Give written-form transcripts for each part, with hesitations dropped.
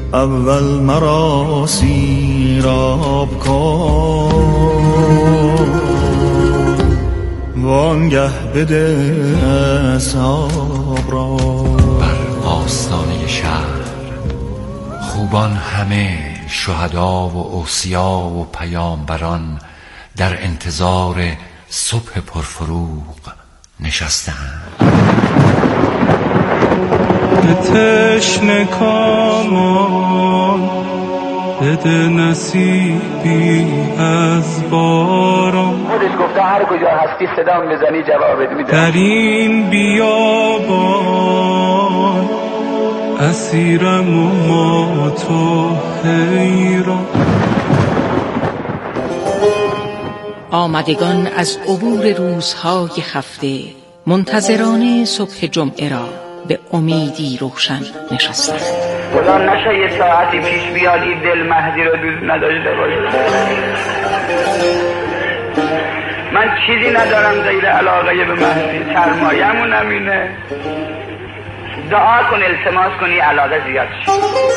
اول مرا سیراب کن وانگه بده اصحاب را. بر آستانه شهر خوبان همه، شهدا و اوصیا و پیامبران در انتظار صبح پرفروغ نشستند. به تشنه کامان بده نصیبی از باران. خودش گفته هر کجا هستی صدام بزنی جوابت میدم. در این بیابان اسیرم و ما تو حیران. آمدگان از عبور روزهای هفته منتظران صبح جمعه را به امیدی روشن نشستند. خدا نشه یه ساعتی پیش بیاد این دل مهدی رو دوست نداشته باشه. من چیزی ندارم غیر علاقه به مهدی، سرمایه‌مون همینه. دعا کن، التماس کنی علاقه زیاد شه.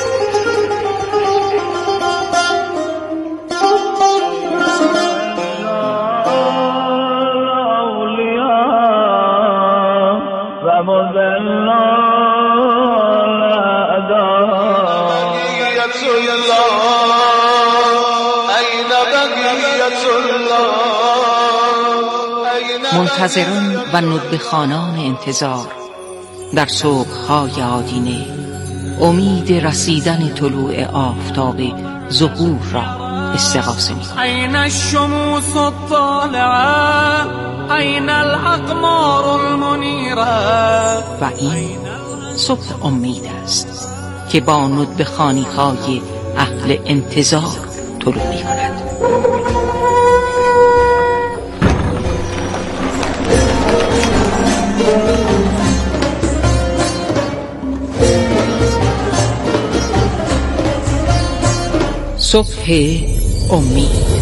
منتظران و ندبخانان انتظار در صبح‌های آدینه امید رسیدن طلوع آفتاب ظهور را استغاثه می‌کنند. این الشموس الطالعه این الاقمار المنیره. و این صبح امید است که با ندبخانی‌های اهل انتظار طلوع می‌کند. صبح امید.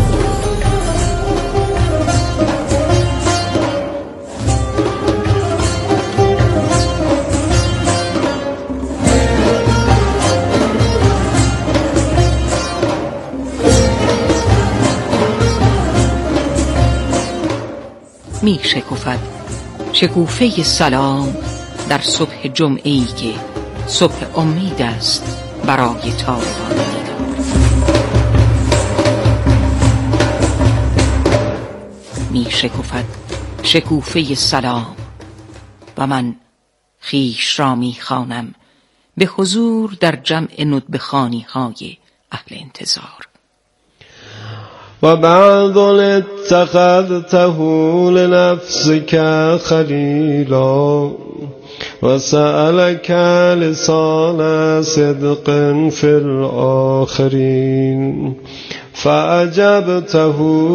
می شکفد شکوفه سلام در صبح جمعه‌ای که صبح امید است برای طالبان. می شکفد شکوفه سلام و من خویش را می خوانم به حضور در جمع ندبخانی های اهل انتظار. و بعد اتخذته لنفسك خلیلا و سألك لسان صدق في الآخرین فأجبته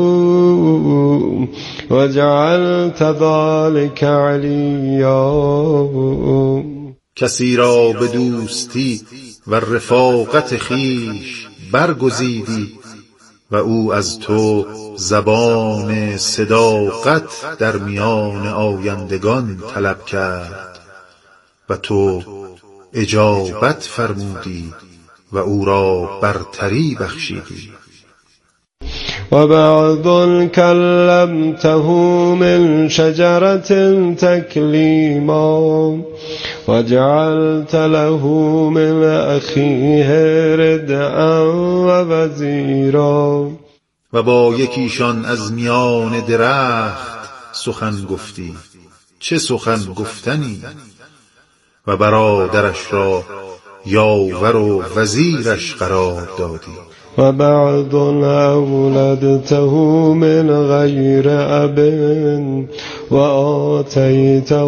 وجعلت ذلك علیا. کسی را به دوستی و رفاقت خویش برگزیدی و او از تو زبان صداقت در میان آیندگان طلب کرد و تو اجابت فرمودی و او را برتری بخشیدی. و بعد کلمته من شجرة تکلیما و جعلت له من اخیه ردعا و وزیرا. و با یکیشان از میان درخت سخن گفتی، چه سخن گفتنی، و برادرش را یاور و وزیرش قرار دادی. و بعد اولدته من غیر اب و آتیته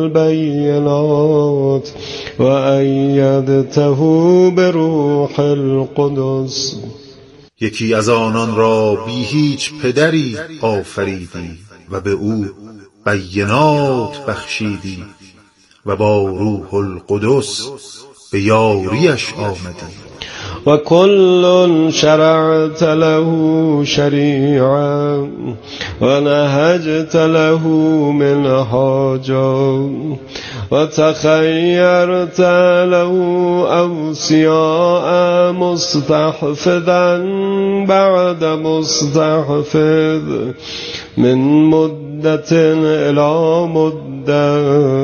البینات و ایدته بروح القدس. یکی از آنان را بی هیچ پدری آفریدی و به او بینات بخشیدی و با روح القدس به یاریش آمدی. وكل شرعت له شريعا ونهجت له منهاجا وتخيرت له أوصياء مستحفظا بعد مستحفظ من مدة إلى مدة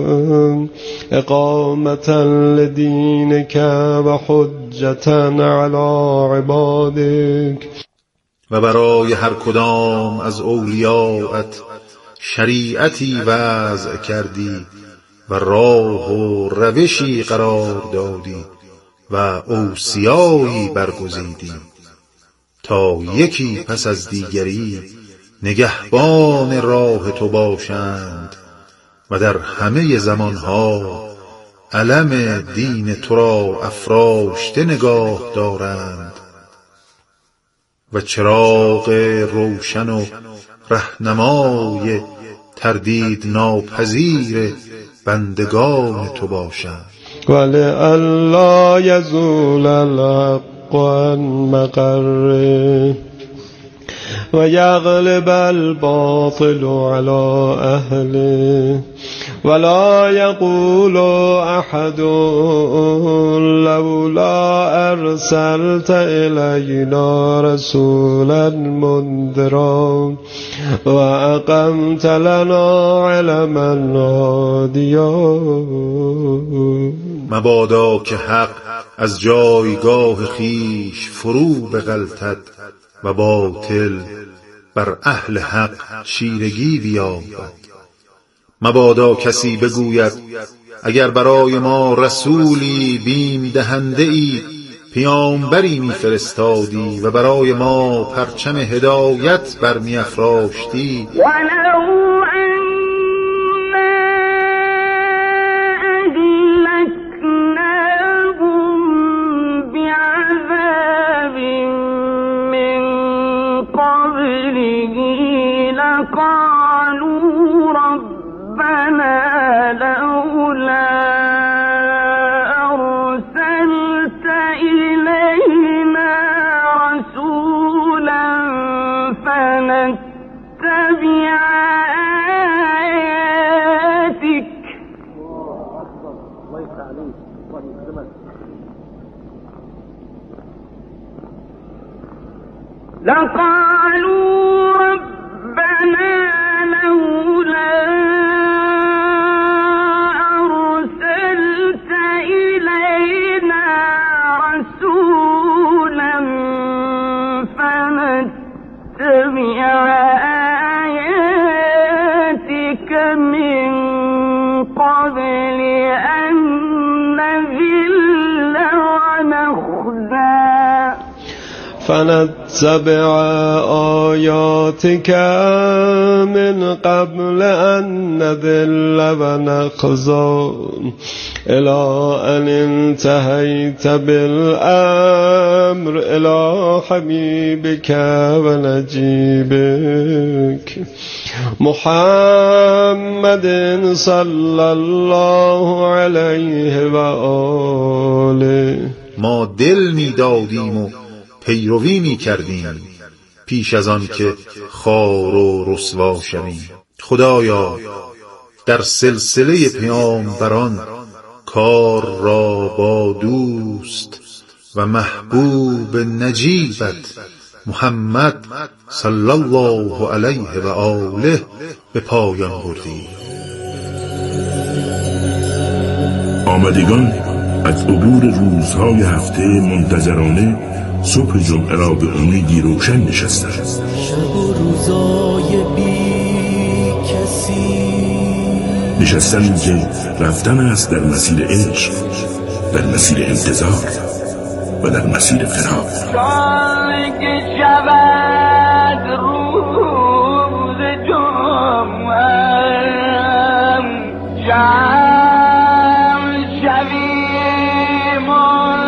إقامة لدينك وحجة على عبادك. و برای هر کدام از اولیاءت شریعتی وضع کردی و راه و روشی قرار دادی و اوصیایی برگزیدی تا یکی پس از دیگری نگهبان راه تو باشند و در همه زمانها علم دین تو را افراشته نگاه دارند و چراغ روشن و رهنمای تردید ناپذیر بندگان تو باشند. ولئلا یزول الحق عن مقره و یغلب الباطل على اهله ولا يقول احد لولا ارسلت الینا رسولا منذرا واقمت لنا علما هادیا. مبادا که حق از جایگاه خیش فرو بغلطد و باطل بر اهل حق چیرگی بیابد. مبادا کسی بگوید اگر برای ما رسولی بیم دهنده ای پیامبری میفرستادی و برای ما پرچم هدایت برمی افراشتی. لقالوا ربنا لولا أرسلت إلينا رسولا فنتبع آياتك من قبل أن نذل ونخزى. فنتبع آياتك من قبل أن نذل ونخزى إلى أن انتهيت بالأمر إلى حبيبك ونجيبك محمد صلى الله عليه وآله. ما دل می دادیم و پیروی می کردیم پیش از آن که خوار و رسوا شویم. خدایا در سلسله پیامبران کار را با دوست و محبوب نجیبت محمد صلی الله علیه و آله به پایان بردیم. آمدگان از عبور روزهای هفته منتظرانه صبح جمعه را به امیدی روشن نشستند. شب و روزای بی کسی نشستند که رفتن است در مسیر عشق، در مسیر انتظار و در مسیر فراق. سال که شود روز جمعه جمع شویم و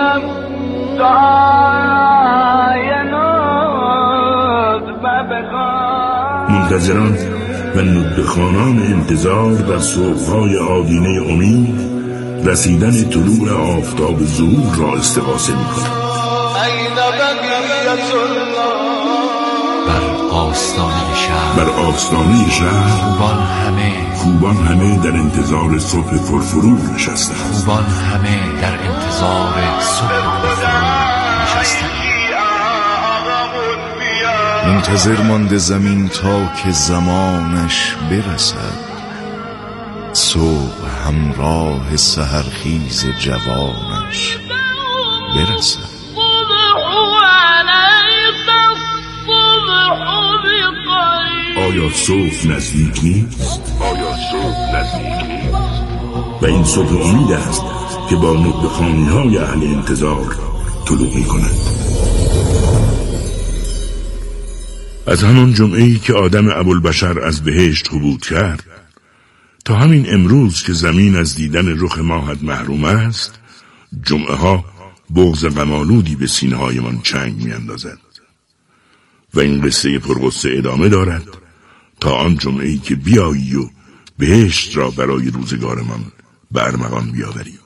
منتظران و ندبخانان انتظار در صبح‌های آدینه امید رسیدن طلوع آفتاب ظهور را استقاسه می‌کنند. بر آستانه شهر خوبان همه در انتظار صبح پرفروغ نشستند. منتظر مانده زمین تا که زمانش برسد، صبح همراه سحرخیز جوانش برسد. آیا صبح نزدیک نیست؟ و این صبح امید است که با ندبخوانی های اهل انتظار طلوع می کند. از همان جمعه‌ای که آدم ابوالبشر از بهشت هبوط کرد تا همین امروز که زمین از دیدن رخ ماهت محروم است، جمعه ها بغض غم‌آلودی به سینه های من چنگ می اندازد. و این قصه پرغصه ادامه دارد تا آن جمعه‌ای که بیایی و بهشت را برای روزگارمان به ارمغان بیاوریم.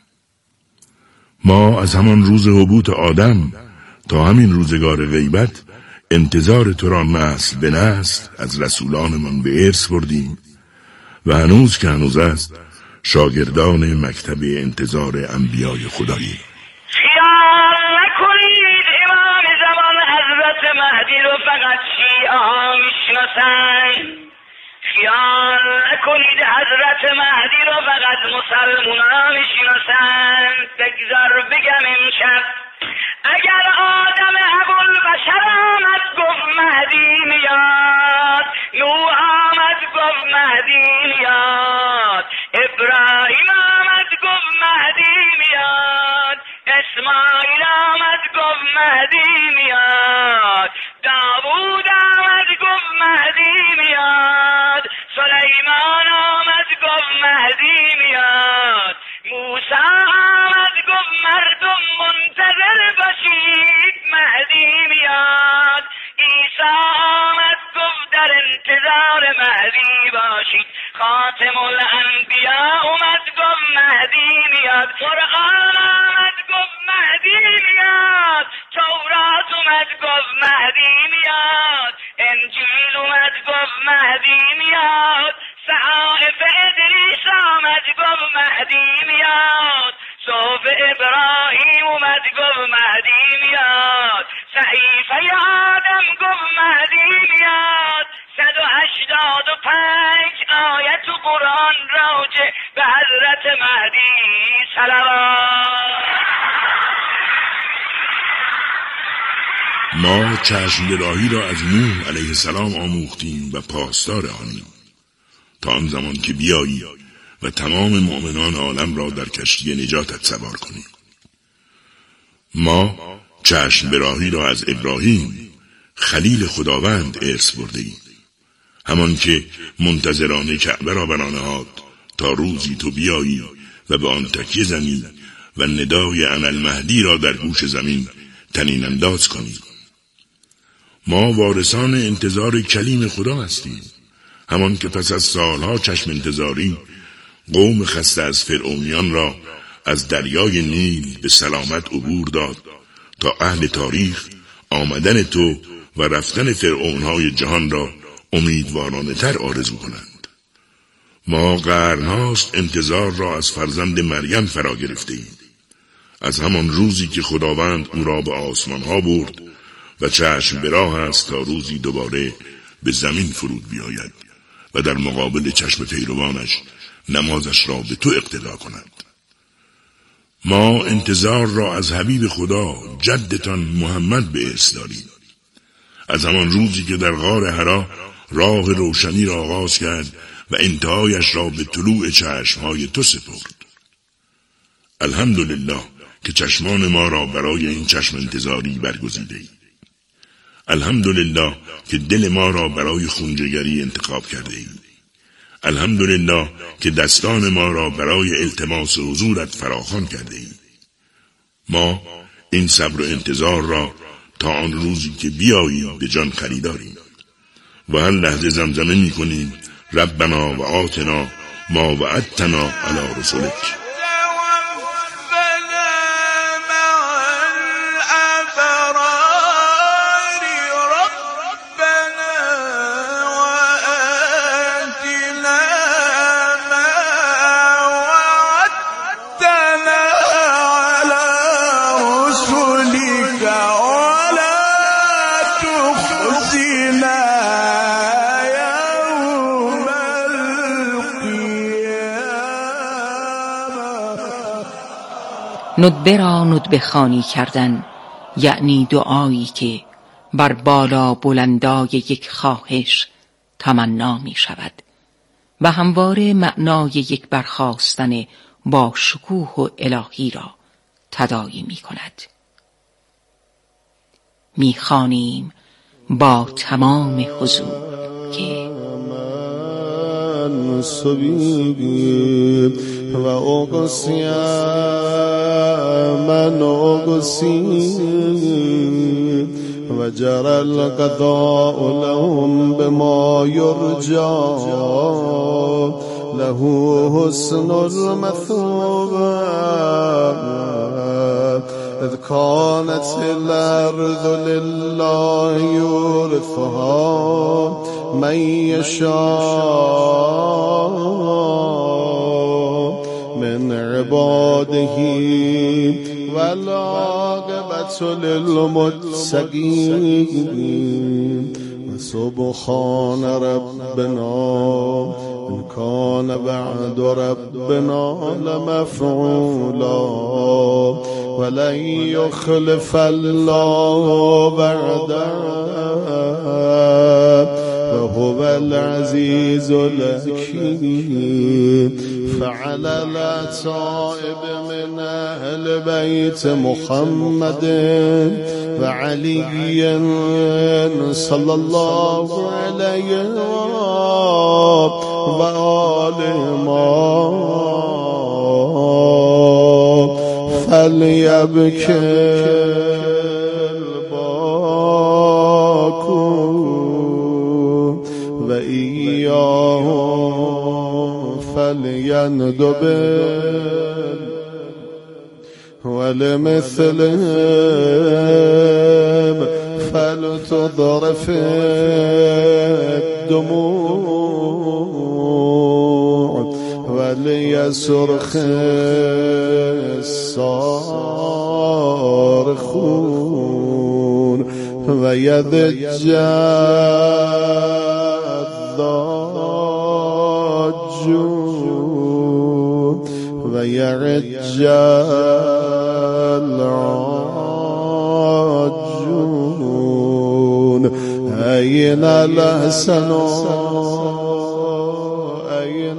ما از همان روز هبوط آدم تا همین روزگار غیبت انتظار تو را نسل به نسل از رسولانمان به ارث بردیم و هنوز که هنوز است شاگردان مکتب انتظار انبیای خداییم. خیال نکنید امام زمان حضرت مهدی رو فقط شیعه میشناسن. خیال نکنید حضرت مهدی رو فقط مسلمونا میشناسن. بگذار بگم امشب اگر آدم ابوالبشر آمد گفت مهدی میاد، نوح آمد گفت مهدی میاد، ابراهیم آمد گفت مهدی میاد، اسماعیل آمد گفت مهدی میاد، داوود آمد گفت مهدی میاد، سلیمان آمد گفت مهدی میاد، موسی آمد گفت مردم منتظر باشید مهدی میاد، عیسی آمد گفت در انتظار مهدی باشید، خاتم الانبیاء اومد گفت مهدی میاد، قرآن آمد گفت مهدی میاد، تورات اومد گفت مهدی میاد، انجیل اومد گفت مهدی میاد، صحائف ادریس آمد گفت مهدی میاد، صحف ابراهیم اومد گفت مهدی میاد، صحیفه آدم گفت مهدی میاد، 185 آیت قرآن راجع به حضرت مهدی صلوات. ما چشم‌گراهی را از نوح علیه السلام آموختیم و پاسدار آنیم تا آن زمان که بیایی و تمام مؤمنان عالم را در کشتی نجاتت سوار کنیم. ما چشم‌گراهی را از ابراهیم خلیل خداوند ارث برده‌ایم، همان که منتظرانه کعبه را بنا نهاد تا روزی تو بیایی و به آن تکیه زنی و ندای انا المهدی را در گوش زمین طنین انداز کنی. ما وارثان انتظار کلیم خدا هستیم، همان که پس از سالها چشم انتظاری قوم خسته از فرعونیان را از دریای نیل به سلامت عبور داد تا اهل تاریخ آمدن تو و رفتن فرعونهای جهان را امیدوارانه تر آرزو کنند. ما قرنهاست انتظار را از فرزند مریم فرا گرفته ایم، از همان روزی که خداوند او را به آسمانها برد و چشم به راه است تا روزی دوباره به زمین فرود بیاید و در مقابل چشم پیروانش نمازش را به تو اقتدا کند. ما انتظار را از حبیب خدا جدتان محمد به ارث داریم، از همان روزی که در غار حرا راه روشنی را آغاز کرد و انتهایش را به طلوع چشمهای تو سپرد. الحمدلله که چشمان ما را برای این چشم انتظاری برگزیده ای. الحمدلله که دل ما را برای خونجگری انتخاب کرده ای. الحمدلله که دستان ما را برای التماس حضورت فراخوان کرده ای. ما این صبر و انتظار را تا آن روزی که بیایی به جان خریداریم و هر لحظه زمزمه می کنیم ربنا و آتنا ما وعدتنا علی رسولک. ندبه را ندبه خوانی کردن یعنی دعایی که بر بالا بلندای یک خواهش تمنا می شود و همواره معنای یک برخاستن با شکوه و الهی را تداعی می کند. می خوانیم با تمام حضور که و اقسی من اقسی و جرى القضاء لهم بما يرجى له حسن المثوبة إذ كانت الأرض لله يورثها من يشاء من عباده والعاقبة للمتقين سبحان ربنا إن كان بعد ربنا لمفعولا ولن يخلف الله بعده وهو العزيز الحكيم فعلى التائب من أهل بيت محمد وعلي صلى الله عليه وآله فليبكي الباكون وإياهم فليندب ولمثلهم فلتضرف الدموع وليصرخ الصارخون ويضج الضاجون ويعج العاجون أين الحسن أين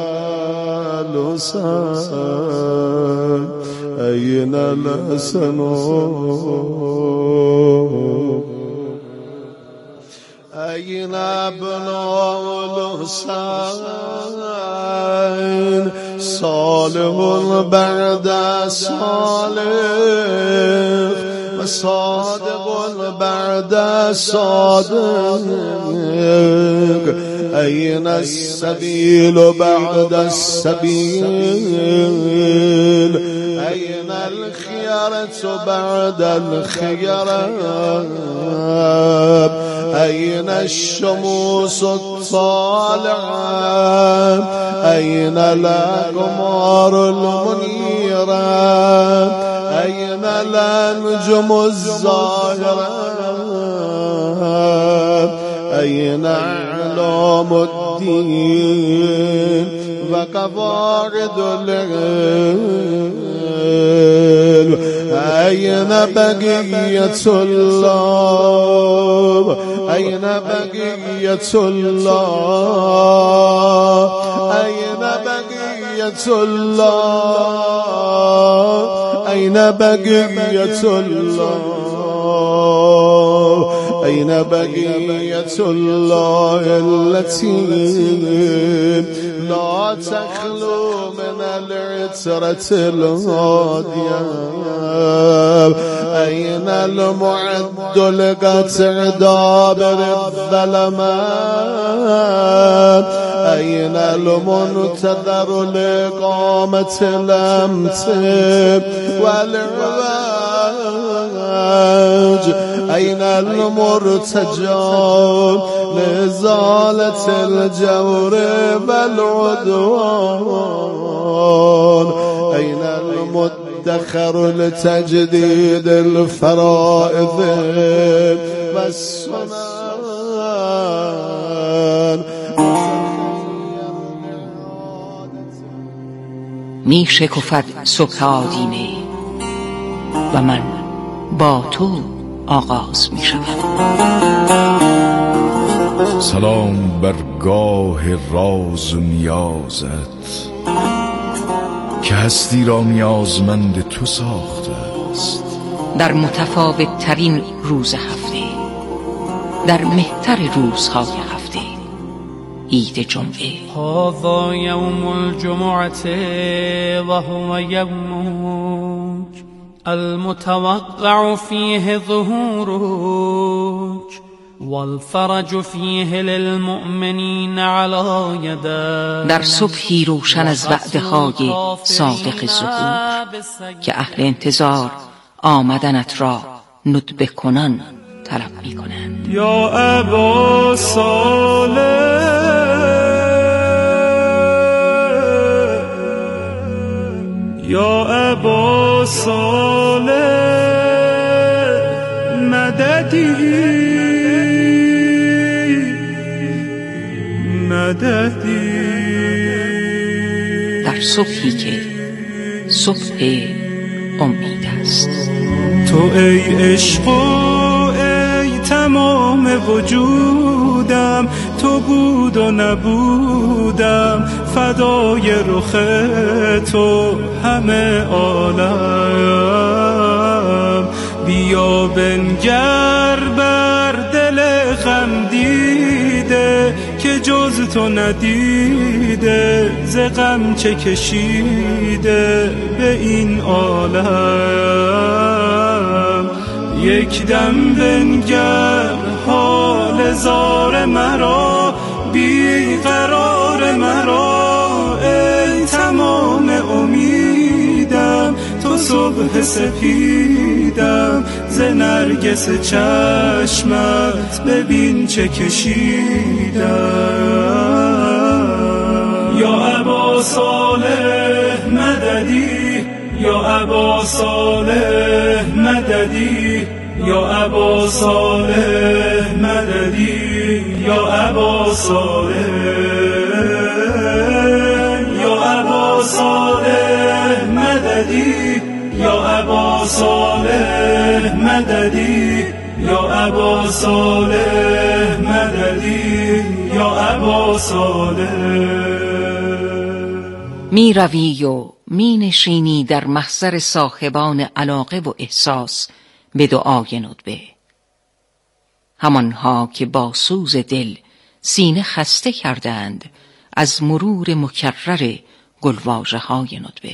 الحسن أين الحسن أين ابناء الحسين صالح بعد صالح وصادق بعد صادق أين السبيل بعد السبيل أين الخيرة بعد الخيرة أين الشموس الطالعة أين الأقمار المنيرة أين الأنجم الزاهرة أين أعلام الدين وقواعد العلم أين بقية الله أين بقية الله أين بقية الله أين بقية الله أين بقية الله التي لا تخلو من العترة الهادية أين المعد لقطع دابر الظلمات أين المنتظر لإقامة الأمس والعواج أين المرتجى لإزالة الجور والعدوان أين المدخر لتجديد الفرائض والسنن می شکفد صبح آدینه و من با تو آغاز می شود. سلام بر گاه راز و نیازت که هستی را نیازمند تو ساخته است. در متفاوت ترین روز هفته، در مهتر روزهای هفته، عید جمعه. هذا یوم الجمعه و هو یومک المتوقع فیه ظهورک والفرج فیه للمؤمنین علی یدک. در صبحی روشن از وعده‌های صادق ظهور که اهل انتظار آمدنت را ندبه کنان طلب می کنند. یا ابا صالح یا ابا صالح مددی در صبحی که صبح امید است. تو ای عشق و ای تمام وجودم، تو بود و نبودم فدای رخ تو همه عالم. بیا بنگر بر دل غم دیده که جز تو ندیده، ز غم چه کشیده به این عالم. یک دم بنگر حال زار مرا، بی قرار مرا، ای تمام امیدم، تو صبح سپیدم، ز نرگس چشمت ببین چه کشیدم. یا ابا صالح مددی، یا ابا صالح مددی، یا ابا صالح مددی، یا ابا صالح، یا ابا صالح مددی، یا ابا صالح مددی، یا ابا صالح مددی، یا ابا صالح. می روی و می نشینی در محضر صاحبان علاقه و احساس به دعای ندبه، همانها که با سوز دل سینه خسته کردند از مرور مکرر گلواژه های ندبه.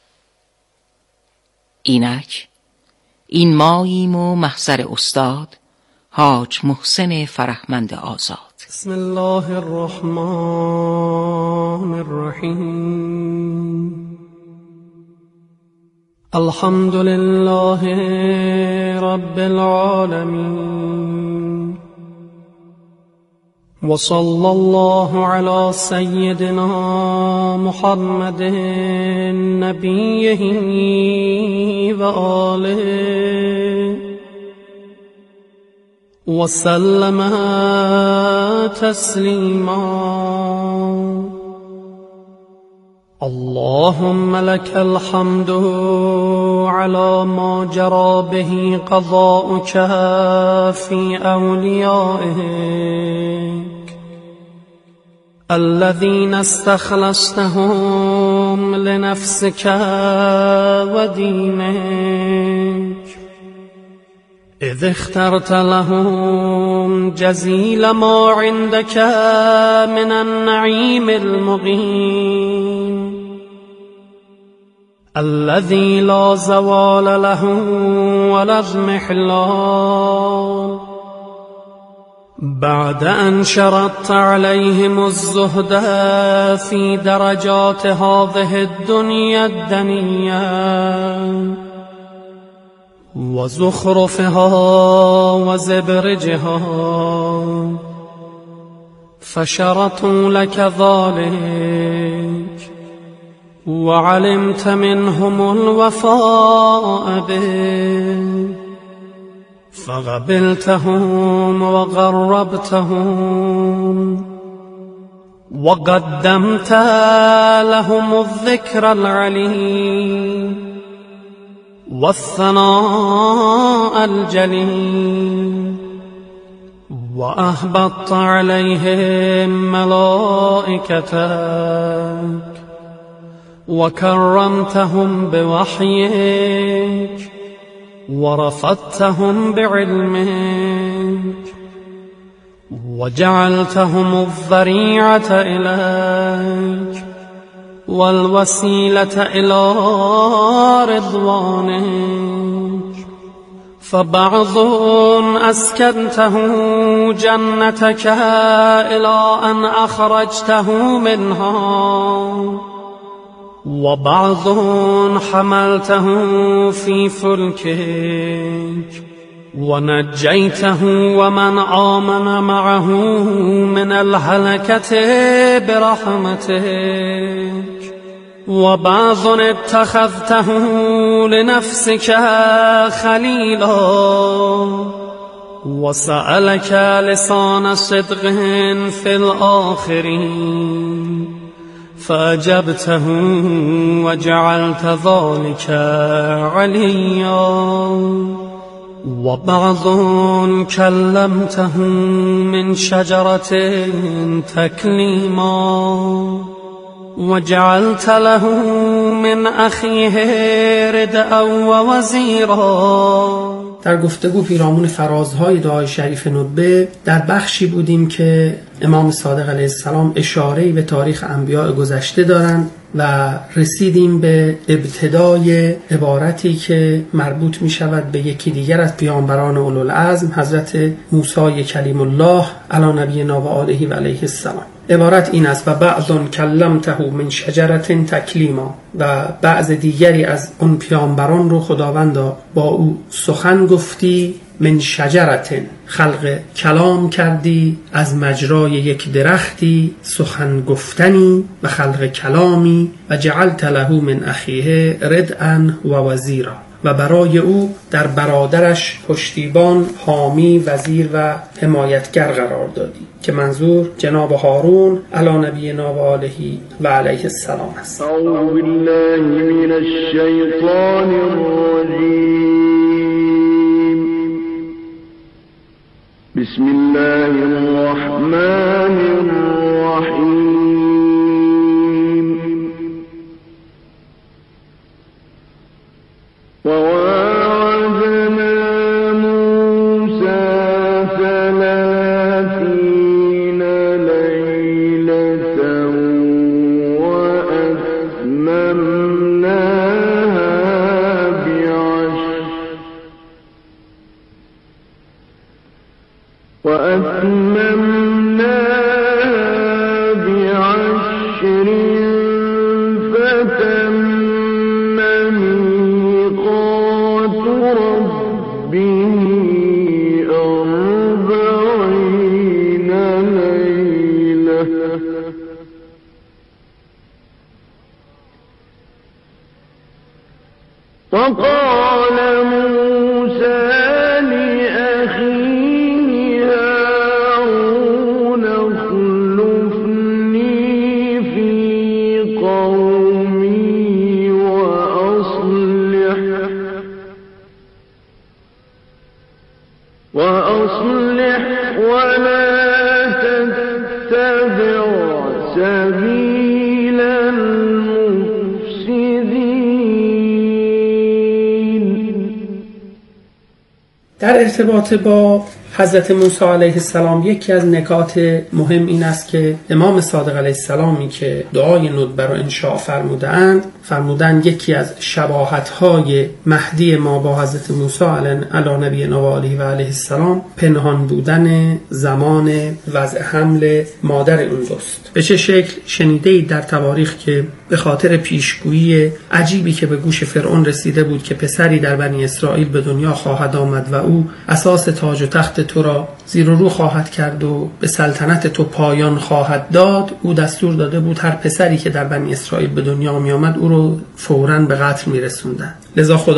اینک این ماییم و محضر استاد حاج محسن فرهمند آزاد. بسم الله الرحمن الرحیم. الحمد لله رب العالمين وصلى الله على سيدنا محمد نبيه وآله وسلم تسليما. اللهم لك الحمد على ما جرى به قضاؤك في أوليائك الذين استخلصتهم لنفسك ودينك، إذ اخترت لهم جزيل ما عندك من النعيم المقيم الذي لا زوال له ولا اضمحلال، بعد أن شرطت عليهم الزهد في درجات هذه الدنيا الدنيا وزخرفها وزبرجها، فشرطوا لك ذلك وعلمت منهم الوفاء به فقبلتهم وقربتهم وقدمت لهم الذكر العليم والثناء الجليل وأهبطت عليهم ملائكتك وكرمتهم بوحيك ورفضتهم بعلمك وجعلتهم الذريعة إليك والوسيلة إلى رضوانك فبعض أسكنته جنتك إلى أن أخرجته منها وبعض حملته في فلكك ونجيته ومن آمن معه من الهلكة برحمتك وبعض اتخذته لنفسك خليلا وسألك لسان صدق في الآخرين فأجبته وجعلت ذلك عليا وبعض كلمته من شجرة تكليما وجعلت له من أخيه ردءا ووزيرا. در گفتگو پیرامون فرازهای دعای شریف ندبه در بخشی بودیم که امام صادق علیه السلام اشاره‌ای به تاریخ انبیاء گذشته دارند و رسیدیم به ابتدای عبارتی که مربوط می شود به یکی دیگر از پیامبران اولوالعزم حضرت موسی کلیم الله علی نبینا و آله و علیه السلام. عبارت این است: و بعض کلمته من شجرة تکلیما، و بعض دیگری از اون پیامبران رو خداوندا با او سخن گفتی، من شجرة خلق کلام کردی، از مجرای یک درختی سخن گفتنی و خلق کلامی، و جعلت له من اخیه ردءا و وزیرا، و برای او در برادرش پشتیبان، حامی، وزیر و حمایتگر قرار دادی، که منظور جناب هارون علی نبینا و آله و علیه السلام است. اعوذ بالله من الشیطان الرجیم. بسم الله الرحمن الرحیم. وواعدنا موسى 30 ليلة وأتممناها بعشر فتم ميقات ربه 40 ليلة وقال موسى لأخيه هارون اخلفني في قومي وأصلح ولا تتبع سبيل در ارتباط با حضرت موسی علیه السلام یکی از نکات مهم این است که امام صادق علیه السلامی که دعای ندبه رو انشاء فرمودند یکی از شباهت‌های مهدی ما با حضرت موسی علی نبینا و آله و علیه السلام پنهان بودن زمان وضع حمل مادر اون دوست. به چه شکل شنیدید در تواریخ که به خاطر پیشگویی عجیبی که به گوش فرعون رسیده بود که پسری در بنی اسرائیل به دنیا خواهد آمد و او اساس تاج و تخت تو را زیر و رو خواهد کرد و به سلطنت تو پایان خواهد داد، او دستور داده بود هر پسری که در بنی اسرائیل به دنیا می آمد او رو فوراً به قتل می رسوندن. لذا خدا